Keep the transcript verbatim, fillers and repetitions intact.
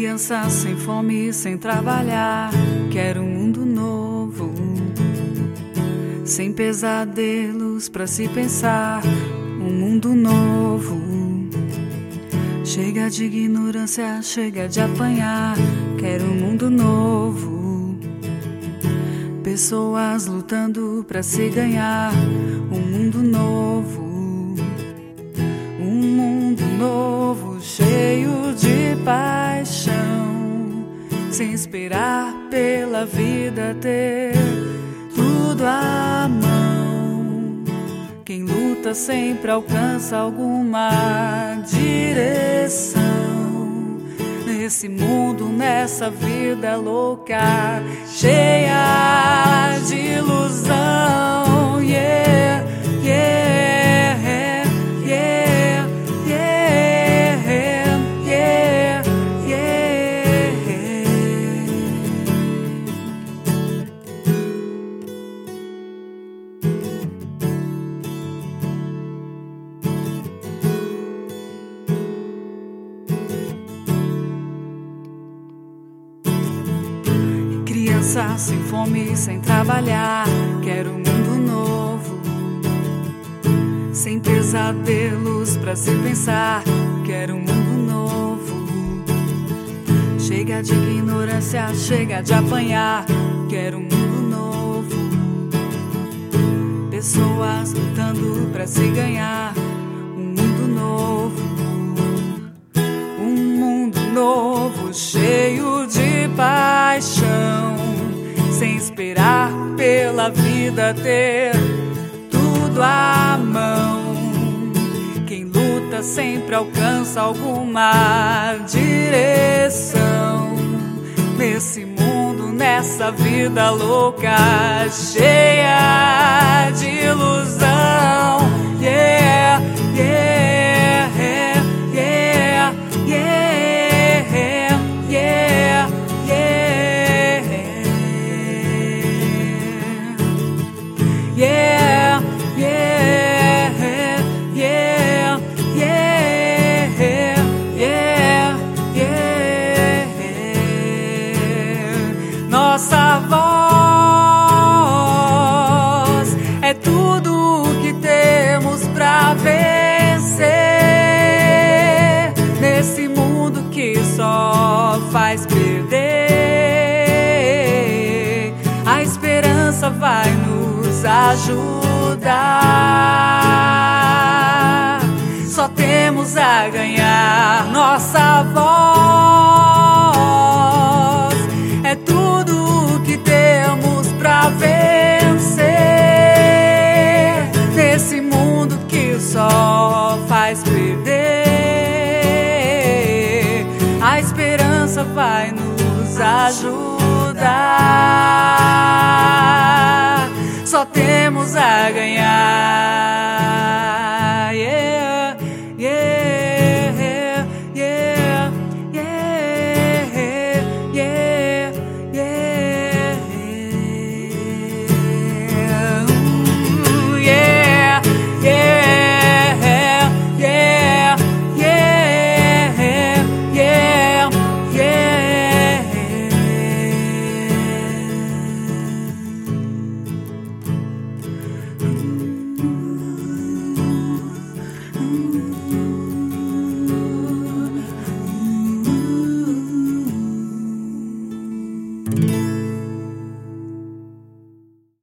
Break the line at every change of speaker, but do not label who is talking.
Criança sem fome, sem trabalhar, quero um mundo novo, sem pesadelos pra se pensar, um mundo novo. Chega de ignorância, chega de apanhar, quero um mundo novo. Pessoas lutando pra se ganhar, um mundo novo. Um mundo novo, cheio de paixão, sem esperar pela vida ter tudo à mão. Quem luta sempre alcança alguma direção. Nesse mundo, nessa vida louca, cheia de ilusão. Yeah, yeah, yeah, yeah, yeah, yeah. Criança sem fome, sem trabalhar, quero um mundo novo, sem pesadelos pra se pensar, quero um mundo novo. Chega de ignorância, chega de apanhar, quero um mundo novo. Pessoas lutando pra se ganhar, um mundo novo. Um mundo novo, cheio de paixão, sem esperar pela vida ter tudo à mão. Quem luta sempre alcança alguma direção. Nesse mundo, nessa vida louca, cheia de ilusão. Yeah, yeah, yeah, yeah, yeah, yeah, yeah. Yeah, yeah, yeah, yeah, yeah, yeah. Nossa voz é tudo o que temos pra vencer nesse mundo que só faz perder. A esperança vai nos ajudar. Só temos a ganhar. Nossa voz é tudo o que temos pra vencer nesse mundo que só faz perder. A esperança vai nos ajudar. Só temos a ganhar.